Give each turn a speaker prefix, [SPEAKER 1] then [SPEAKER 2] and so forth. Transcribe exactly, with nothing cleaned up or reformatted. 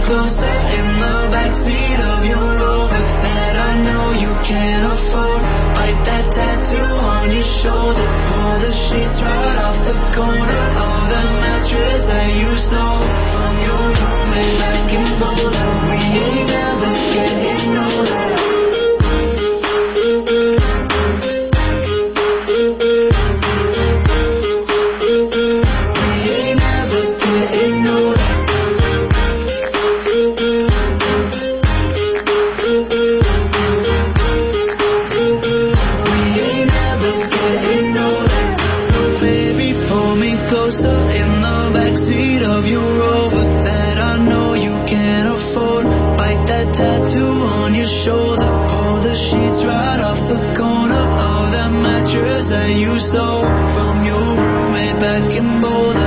[SPEAKER 1] closer in the backseat of your Rover that I know you can't afford. Bite that tattoo on your shoulder, pull the sheets right off the corner of the mattress that you stole from your roommate back in Boulder. We ain't never getting older. In the backseat of your Rover that I know you can't afford. Bite that tattoo on your shoulder, pull the sheets right off the corner of that mattress that you stole from your roommate back in Boulder.